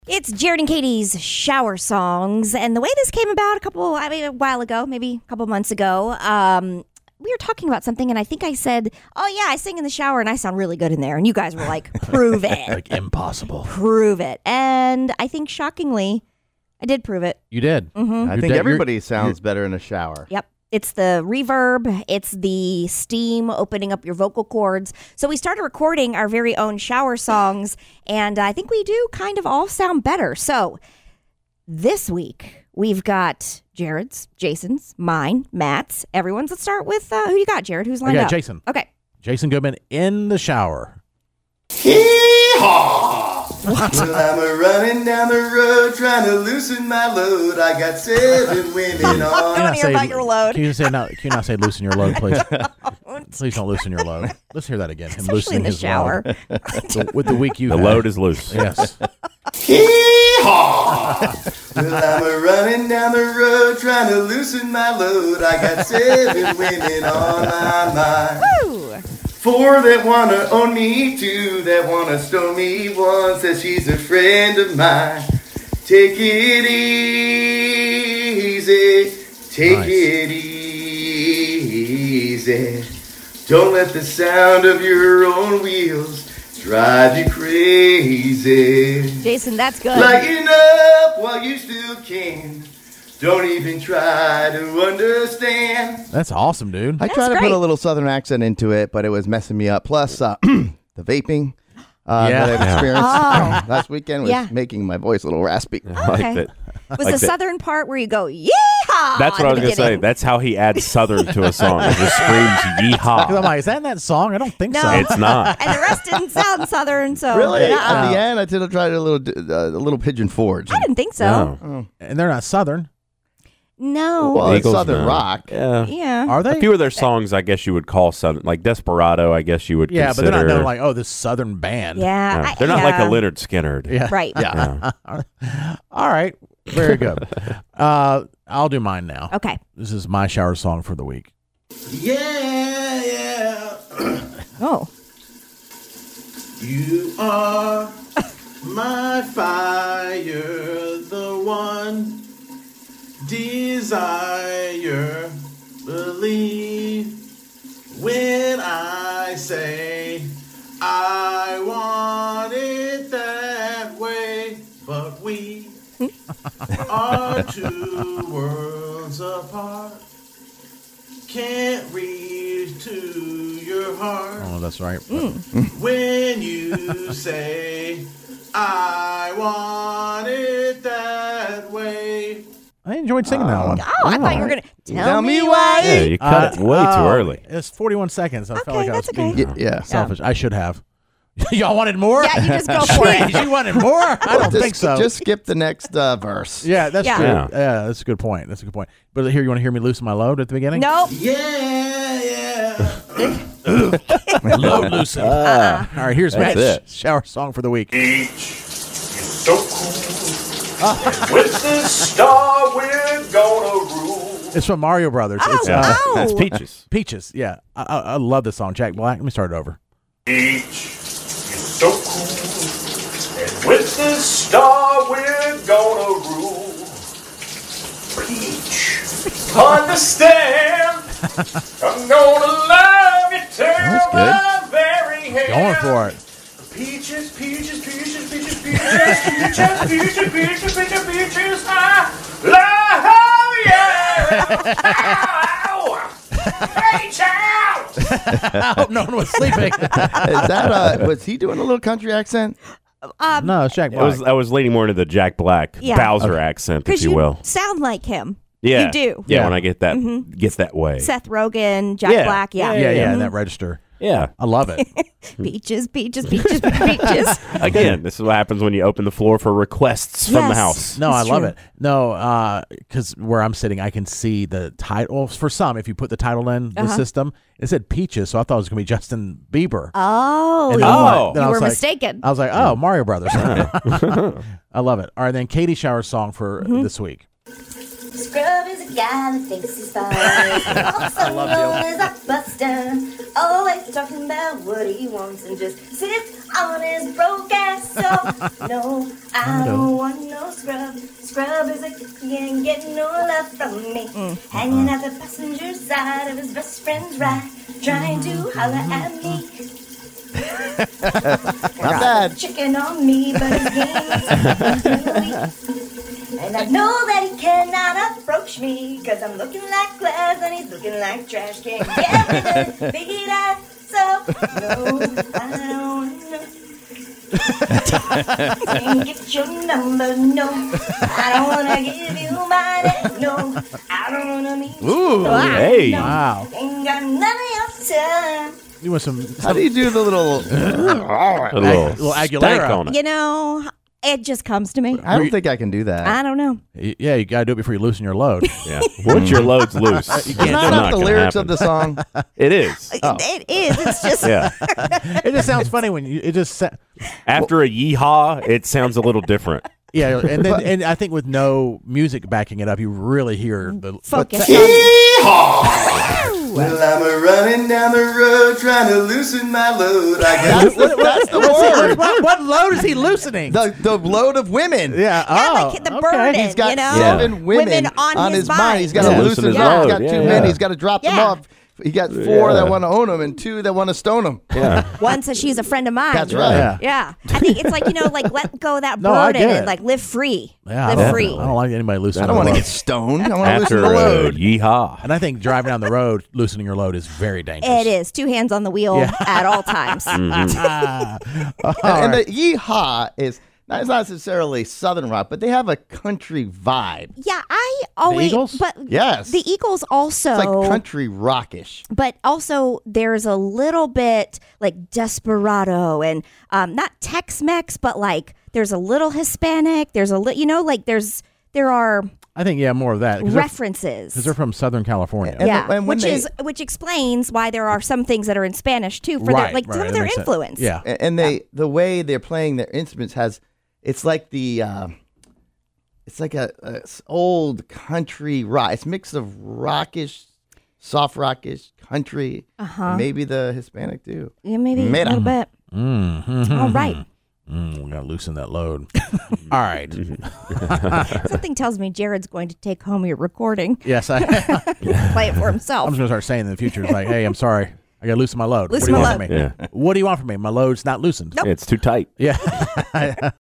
It's Jared and Katie's shower songs, and the way this came about a while ago, maybe a couple months ago, we were talking about something, and I think I said, "Oh yeah, I sing in the shower, and I sound really good in there." And you guys were like, "Prove it!" Like impossible. Prove it. And I think shockingly, I did prove it. You did. Mm-hmm. I think everybody sounds better in a shower. Yep. It's the reverb. It's the steam opening up your vocal cords. So we started recording our very own shower songs, and I think we do kind of all sound better. So this week, we've got Jared's, Jason's, mine, Matt's, everyone's. Let's start with who you got, Jared? Who's lined up? Jason. Okay. Jason Goodman in the shower. Hee-haw! Well, I'm running down the road trying to loosen my load. I got 7 women on. I want to hear about your load. Can you not say loosen your load, please? Please don't loosen your load. Let's hear that again. Him Especially loosening in the his shower. load. With the week you The had. load is loose. Yes. Hee-haw! Well, I'm running down the road trying to loosen my load. I got 7 women on my mind. Woo! 4 that wanna own me, 2 that wanna stone me, 1 says she's a friend of mine. Take it easy, take Nice. it easy. Don't let the sound of your own wheels drive you crazy. Jason, that's good. Lighten up while you still can. Don't even try to understand. That's awesome, dude. I tried to great. put a little southern accent into it, but it was messing me up. Plus, the vaping that I've experienced last weekend was making my voice a little raspy. I like Okay. that. Was like the that. southern part where you go, yeehaw? That's what I was going to say. That's how he adds southern to a song. He just screams Because I'm yeehaw. like, is that in that song? I don't think No. so. It's not. And the rest didn't sound southern, so. Really? nuh-uh. At the end, I tried a little Pigeon Forge. I didn't think so. No. And they're not southern. No. Well, it's Eagles, southern no. rock. Yeah. Yeah. Are they? A few of their songs, I guess you would call southern, like Desperado. I guess you would Yeah, consider. but they're not known like, oh, this southern band. Yeah. Yeah. They're not like a Leonard Skinner. Yeah. Right. Yeah. All right. Very good. I'll do mine now. Okay. This is my shower song for the week. Yeah. Oh. You are my fire, the one desire. Believe when I say I want it that way, but we are 2 worlds apart. Can't reach to your heart. Oh, that's right. When you say, I want it that way. I enjoyed singing that one. Oh, I thought you were going to tell me me why. Yeah, you cut it way too early. It's 41 seconds. I felt Okay, like I was that's being okay. Yeah. selfish. I should have. Y'all wanted more? Yeah, you just go for it. Jeez, you wanted more? I don't think so. Just skip the next verse. Yeah, that's Yeah. true. Yeah. Yeah, that's a good point. That's a good point. But here, you want to hear me loosen my load at the beginning? Nope. Yeah. Load loosen. All right, here's That's Matt's it. shower song for the week. Beach is so cool. With the star we're gonna rule. It's from Mario Brothers. It's Yeah. Oh. That's Peaches. Peaches. Yeah, I love this song. Jack Black. Let me start it over. Beach is so cool. And with the star we're gonna rule. Peach, understand. I'm gonna love you till That's my very end. Going for it. Peaches, peaches, peaches, peaches, peaches, peaches, peaches, peaches, peaches, peaches, I love you. Hey, child. I hope no one was sleeping. Is that was he doing a little country accent? No, it's Jack I Black. was leaning more into the Jack Black Yeah. Bowser accent, if Because you will. sound like him. Yeah. You do. Yeah, Yeah. when I get that gets that way. Seth Rogen, Jack Yeah. Black. Yeah. yeah, in that register. Yeah. I love it. Peaches, peaches, peaches, peaches. Again, this is what happens when you open the floor for requests from the Yes. house. No, That's I love true. it. No, because where I'm sitting, I can see the title. Well, for some, if you put the title in the system, it said Peaches, so I thought it was going to be Justin Bieber. Oh, And you, then I'm Oh. like- then you I were was like- mistaken. I was like, oh, Mario Brothers. I love it. All right, then Katie Shower's song for this week. Scrub is a guy that thinks he's fine. Also known as a buster. Always talking about what he wants and just sits on his broke ass. So, no, I don't want no scrub. Scrub is a he ain't getting no love from me. Hanging at the passenger side of his best friend's ride, trying to holler at me. Not bad. Chicken on me, but his game is and I know that he cannot approach me, cause I'm looking like glass and he's looking like trash. Can't get me to figure that. So, no, I don't know. Can't get your number, no. I don't wanna give you mine, no. I don't wanna meet you. Ooh, no, hey. Wow. Ain't got none of your time. You want some How do you do the little? A little Aguilera. stank on it. You know, it just comes to me. I don't think I can do that. I don't know. Yeah, you gotta do it before you loosen your load. Yeah. Once your load's loose, It's not the lyrics of the song. It is. It is. It's just. Yeah. It just sounds funny when you. It just. After a yeehaw, it sounds a little different. Yeah, and then and I think with no music backing it up, you really hear the. Focus. Well, I'm running down the road trying to loosen my load. I got That's the word. What load is he loosening? The load of women. Yeah. Like the burden, He's got you know? 7 women on his his mind. He's got Yeah. to loosen Loosen his them. He's load. got 2 Yeah. men. He's got to drop them Yeah. off. He got 4 that Yeah. want to own him and 2 that want to stone him. Yeah. One says she's a friend of mine. That's right. Yeah. Yeah. I think it's like, like let go of that No, I burden get and it. like live free. Yeah, live I don't, free. I don't like anybody loosening. I don't their want to load. get stoned. I want to After loosen the load. yeehaw. And I think driving down the road, loosening your load is very dangerous. It is 2 hands on the wheel at all times. And the yeehaw is it's not necessarily Southern rock, but they have a country vibe. Yeah, I always. Eagles? But Yes. the Eagles also. It's like country rockish. But also, there's a little bit like desperado and not Tex-Mex, but like there's a little Hispanic. There's a there are I think more of that references. because they're from Southern California. And Yeah, when which explains why there are some things that are in Spanish too for Right, their, some right, of that their makes sense. influence. Yeah. And the way they're playing their instruments it's like the it's like a old country rock. It's a mix of rockish, soft rockish, country, and maybe the Hispanic too. Yeah, maybe Mira. a little bit. All right. We gotta loosen that load. All right. Something tells me Jared's going to take home your recording, Yes, I'm play it for himself. just gonna start saying in the future, it's like, hey, I'm sorry, I gotta loosen my load. Loosen what do you my want from me? load. What do you want from me? My load's not loosened. Nope. It's too tight. Yeah.